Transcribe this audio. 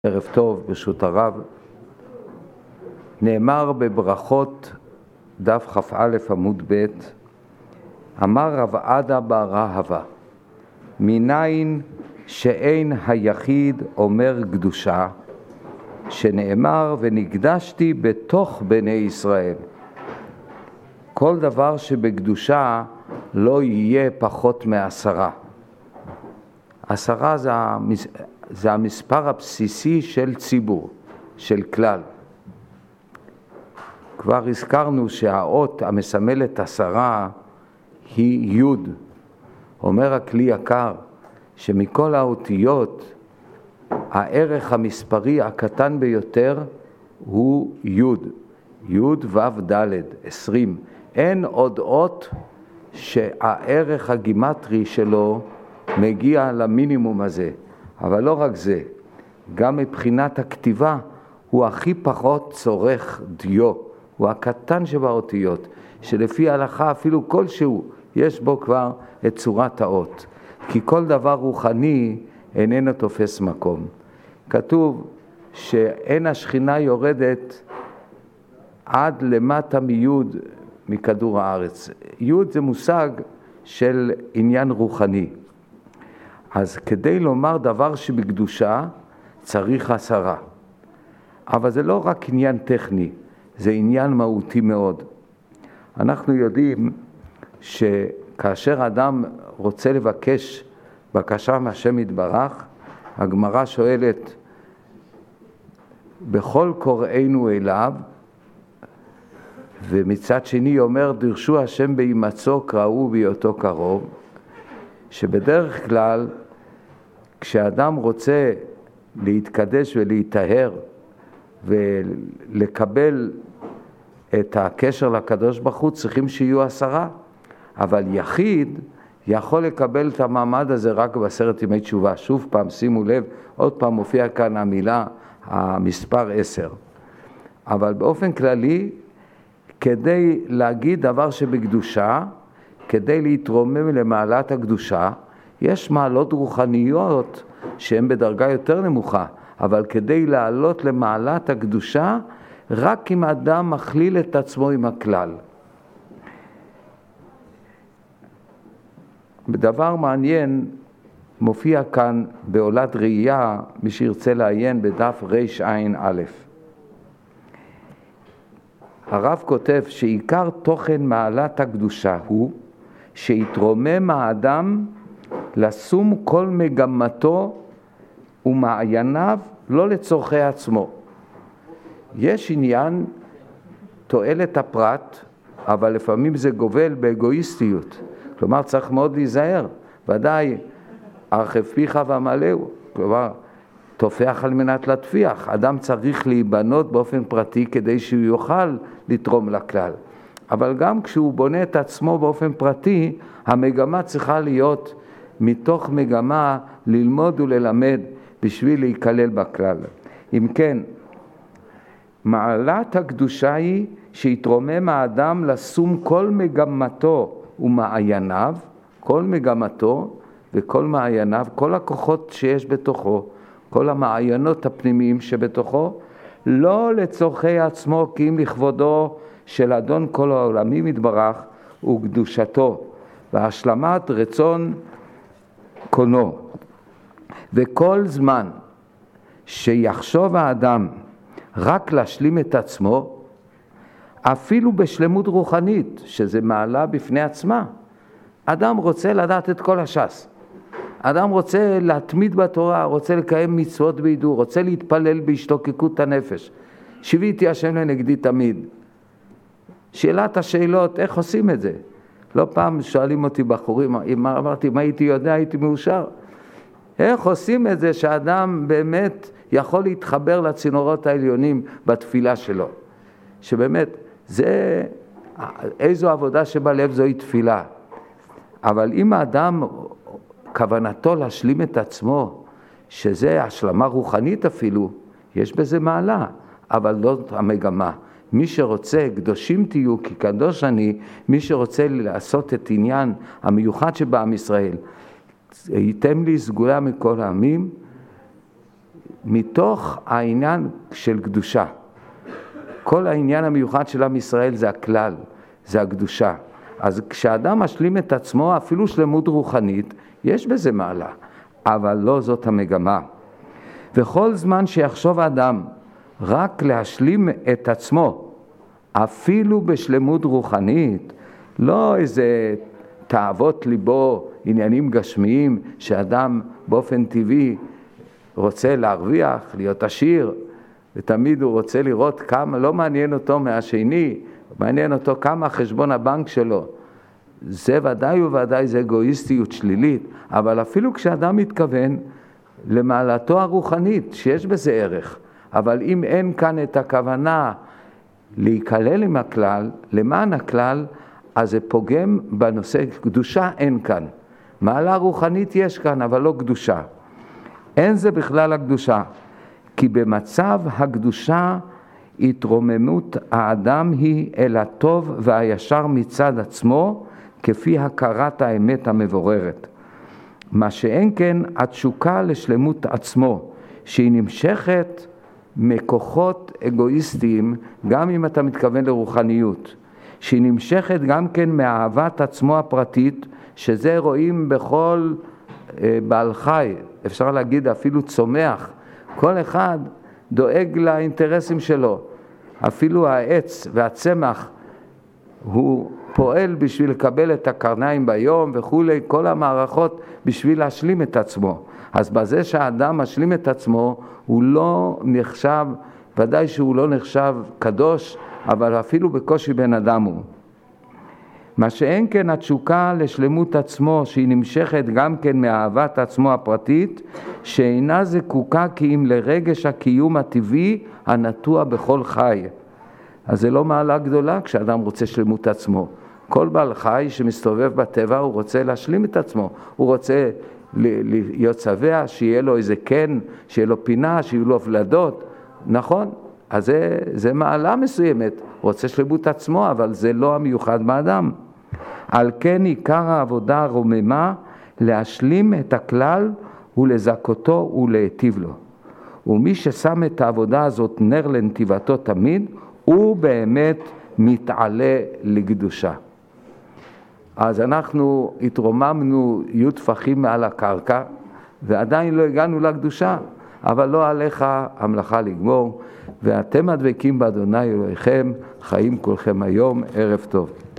ערב טוב, ברשות הרב. נאמר בברכות דף כ"א עמוד ב', אמר רב עדה בר אהבה, מניין שאין היחיד אומר קדושה, שנאמר ונקדשתי בתוך בני ישראל. כל דבר שבקדושה לא יהיה פחות מ10. 10 זה המספר הבסיסי של ציבור, של כלל. כבר הזכרנו שהאות המסמלת 10 היא י'. אומר הכלי יקר שמכל האותיות הערך המספרי הקטן ביותר הוא י', י' ו' ד' 20. אין עוד אות שהערך הגימטרי שלו מגיע למינימום הזה. אבל לא רק זה, גם מבחינת הכתיבה הוא הכי פחות צורך דיו, הוא הקטן שבאותיות, שלפי ההלכה אפילו כלשהו יש בו כבר את צורת האות, כי כל דבר רוחני איננו תופס מקום. כתוב שאין השכינה יורדת עד למטה מיוד מכדור הארץ. יוד זה מושג של עניין רוחני. אז כדי לומר דבר שבקדושה צריך 10. אבל זה לא רק עניין טכני, זה עניין מהותי מאוד. אנחנו יודעים שכאשר אדם רוצה לבקש בקשה מהשם יתברך, הגמרא שואלת, בכל קוראינו אליו, ומצד שני אומר, דרשו השם בהימצאו קראו בהיותו קרוב, שבדרך כלל כשאדם רוצה להתקדש ולהיטהר ולקבל את הקשר לקדוש ברוך הוא צריכים שיהיו 10, אבל יחיד יכול לקבל את המעמד הזה רק ב10 ימי תשובה. שוב פעם, שימו לב, עוד פעם מופיע כאן המילה, המספר 10. אבל באופן כללי, כדי להגיד דבר שבקדושה, כדי להתרומם למעלת הקדושה, יש מעלות רוחניות שהן בדרגה יותר נמוכה, אבל כדי לעלות למעלת הקדושה, רק אם אדם מכליל את עצמו עם הכלל. דבר מעניין מופיע כאן בעולת ראייה, מי שירצה לעיין בדף רע"א. הרב כותב שעיקר תוכן מעלת הקדושה הוא שיתרומם האדם לשום כל מגמתו ומעייניו לא לצורכי עצמו. יש עניין תועלת הפרט, אבל לפעמים זה גובל באגואיסטיות. כלומר צריך מאוד להיזהר. ודאי הרחב פיך ומלאו, כלומר תופח על מנת להטפיח. אדם צריך להיבנות באופן פרטי כדי שהוא יוכל לתרום לכלל. אבל גם כשהוא בונה את עצמו באופן פרטי, המגמה צריכה להיות מתוך מגמה ללמוד וללמד בשביל להיכלל בכלל. אם כן, מעלת הקדושה היא שיתרומם האדם לשום כל מגמתו ומעייניו, כל מגמתו וכל מעייניו, כל הכוחות שיש בתוכו, כל המעיינות הפנימיים שבתוכו, לא לצורכי עצמו כי אם לכבודו של אדון כל העולמים יתברך וקדושתו והשלמת רצון קונו. וכל זמן שיחשוב האדם רק להשלים את עצמו, אפילו בשלמות רוחנית, שזה מעלה בפני עצמה, אדם רוצה לדעת את כל הש"ס. אדם רוצה להתמיד בתורה, רוצה לקיים מצוות בידור, רוצה להתפלל בהשתוקקות הנפש. שיוויתי השם לנגדי תמיד. שאלת השאלות, איך עושים את זה? לא פעם שואלים אותי בחורים, אמרתי, מה הייתי יודע, הייתי מאושר. איך עושים את זה שאדם באמת יכול להתחבר לצינורות העליונים בתפילה שלו? שבאמת, זה איזו עבודה שבלב זוהי תפילה. אבל אם האדם כוונתו להשלים את עצמו, שזה השלמה רוחנית אפילו, יש בזה מעלה, אבל לא המגמה. מי שרוצה, קדושים תהיו כי קדוש אני, מי שרוצה לעשות את עניין המיוחד שבעם ישראל, ייתם לי סגולה מכל העמים, מתוך העניין של קדושה. כל העניין המיוחד של עם ישראל זה הכלל, זה הקדושה. אז כשאדם משלים את עצמו, אפילו שלמות רוחנית, יש בזה מעלה, אבל לא זאת המגמה. וכל זמן שיחשוב האדם רק להשלים את עצמו, אפילו בשלמות רוחנית, לא איזה תאוות ליבו, עניינים גשמיים, שאדם באופן טבעי רוצה להרוויח, להיות עשיר, ותמיד הוא רוצה לראות כמה, לא מעניין אותו מהשני, מעניין אותו כמה חשבון הבנק שלו. זה ודאי וודאי זה אגואיסטיות שלילית, אבל אפילו כשאדם מתכוון למעלתו הרוחנית, שיש בזה ערך, אבל אם אין כאן את הכוונה להיכלל עם הכלל, למען הכלל, אז זה פוגם בנושא קדושה, אין כאן. מעלה רוחנית יש כאן, אבל לא קדושה. אין זה בכלל הקדושה, כי במצב הקדושה התרוממות האדם היא אל הטוב והישר מצד עצמו, כפי הכרת האמת המבוררת. מה שאין כן התשוקה לשלמות עצמו, שהיא נמשכת מכוחות אגואיסטיים, גם אם אתה מתכוון לרוחניות, שהיא נמשכת גם כן מאהבת עצמו הפרטית, שזה רואים בכל בעל חי, אפשר להגיד אפילו צומח, כל אחד דואג לאינטרסים שלו, אפילו העץ והצמח הוא פועל בשביל לקבל את הקרניים ביום וכולי, כל המערכות בשביל להשלים את עצמו. אז בזה שהאדם משלים את עצמו, הוא לא נחשב, ודאי שהוא לא נחשב קדוש, אבל אפילו בקושי בן אדם הוא. מה שאין כן התשוקה לשלמות עצמו, שהיא נמשכת גם כן מאהבת עצמו הפרטית, שאינה זקוקה כי אם לרגש הקיום הטבעי הנטוע בכל חי. אז זה לא מעלה גדולה כשאדם רוצה שלמות עצמו. כל בעל חי שמסתובב בטבע הוא רוצה להשלים את עצמו, הוא רוצה להיות שבע, שיהיה לו איזה קן, שיהיה לו פינה, שיהיו לו ולדות, נכון? אז זה מעלה מסוימת, הוא רוצה שלמות עצמו, אבל זה לא המיוחד באדם. על כן עיקר העבודה הרוממה להשלים את הכלל ולזכותו ולהיטיב לו. ומי ששם את העבודה הזאת נר לנתיבתו תמיד, הוא באמת מתעלה לקדושה. אז אנחנו התרוממנו י' טפחים מעל הקרקע, ועדיין לא הגענו לקדושה, אבל לא עליך המלאכה לגמור, ואתם הדבקים באדוני אלוהיכם, חיים כולכם היום, ערב טוב.